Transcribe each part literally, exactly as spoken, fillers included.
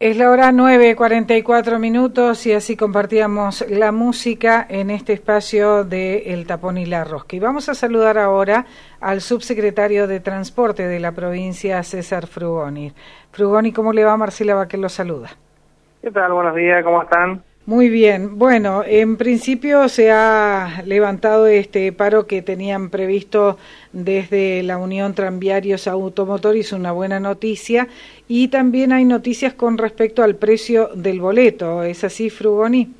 Es la hora nueve, cuarenta y cuatro minutos y así compartíamos la música en este espacio de El Tapón y la Rosca. Y vamos a saludar ahora al subsecretario de Transporte de la provincia, César Frugoni. Frugoni, ¿cómo le va? Marcela Baquel lo saluda. ¿Qué tal? Buenos días, ¿cómo están? Muy bien. Bueno, en principio se ha levantado este paro que tenían previsto desde la Unión Tranviarios Automotor, es una buena noticia, y también hay noticias con respecto al precio del boleto. ¿Es así, Frugoni?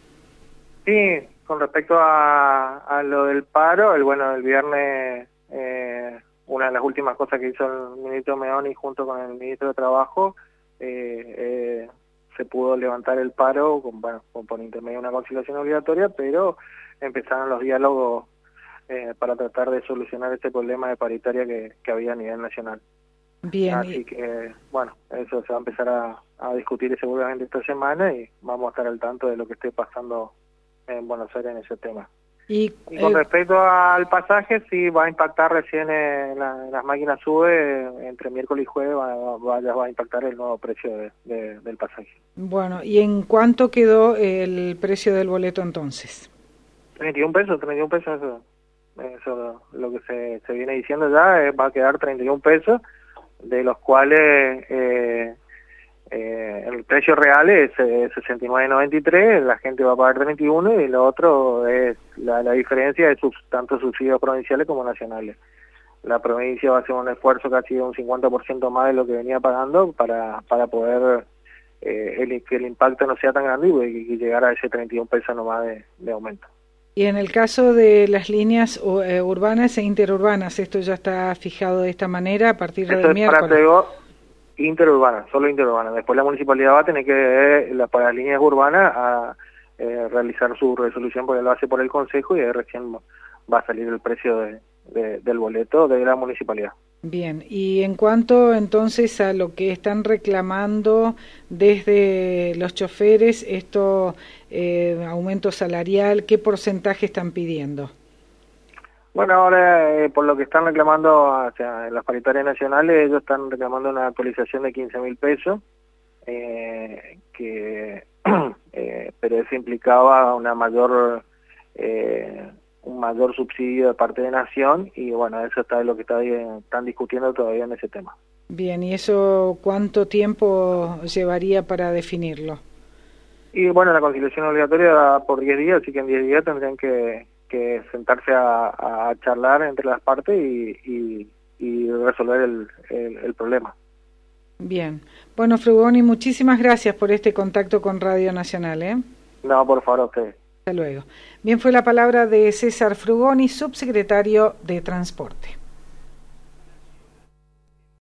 Sí, con respecto a, a lo del paro, el bueno, el viernes, eh, una de las últimas cosas que hizo el ministro Meoni junto con el ministro de Trabajo, eh, eh, se pudo levantar el paro con, bueno, con, por intermedio de una conciliación obligatoria, pero empezaron los diálogos eh, para tratar de solucionar este problema de paritaria que, que había a nivel nacional. Bien. Así que, bueno, eso se va a empezar a, a discutir seguramente esta semana y vamos a estar al tanto de lo que esté pasando en Buenos Aires en ese tema. Y, y con eh, respecto al pasaje, sí va a impactar recién en, la, en las máquinas SUBE, entre miércoles y jueves va, va, ya va a impactar el nuevo precio de, de, del pasaje. Bueno, ¿y en cuánto quedó el precio del boleto entonces? treinta y un pesos, treinta y un pesos, eso, eso lo que se, se viene diciendo ya, eh, va a quedar treinta y un pesos, de los cuales eh, eh, el precio real es eh, sesenta y nueve noventa y tres, la gente va a pagar treinta y uno y lo otro es la, la diferencia de sus, tanto subsidios provinciales como nacionales. La provincia va a hacer un esfuerzo casi de un cincuenta por ciento más de lo que venía pagando para, para poder eh, el, que el impacto no sea tan grande y, y llegar a ese treinta y un pesos nomás de, de aumento. Y en el caso de las líneas uh, urbanas e interurbanas, ¿esto ya está fijado de esta manera a partir Eso del es miércoles? para Tego, interurbana, solo interurbana. Después la municipalidad va a tener que, eh, la, para las líneas urbanas, a eh, realizar su resolución, porque lo hace por el Consejo y ahí recién va a salir el precio de, de, del boleto de la municipalidad. Bien, y en cuanto entonces a lo que están reclamando desde los choferes, esto eh, aumento salarial, ¿qué porcentaje están pidiendo? Bueno, ahora eh, por lo que están reclamando, o sea, en las paritarias nacionales, ellos están reclamando una actualización de quince mil pesos, eh, que eh, pero eso implicaba una mayor eh, un mayor subsidio de parte de Nación y bueno, eso está lo que está bien, están discutiendo todavía en ese tema. Bien, ¿y eso cuánto tiempo llevaría para definirlo? Y bueno, la conciliación obligatoria da por diez días, así que en diez días tendrían que, que sentarse a, a charlar entre las partes y, y, y resolver el, el, el problema. Bien. Bueno, Frugoni, muchísimas gracias por este contacto con Radio Nacional, ¿eh? No, por favor, a ustedes. Hasta luego. Bien, fue la palabra de César Frugoni, subsecretario de Transporte.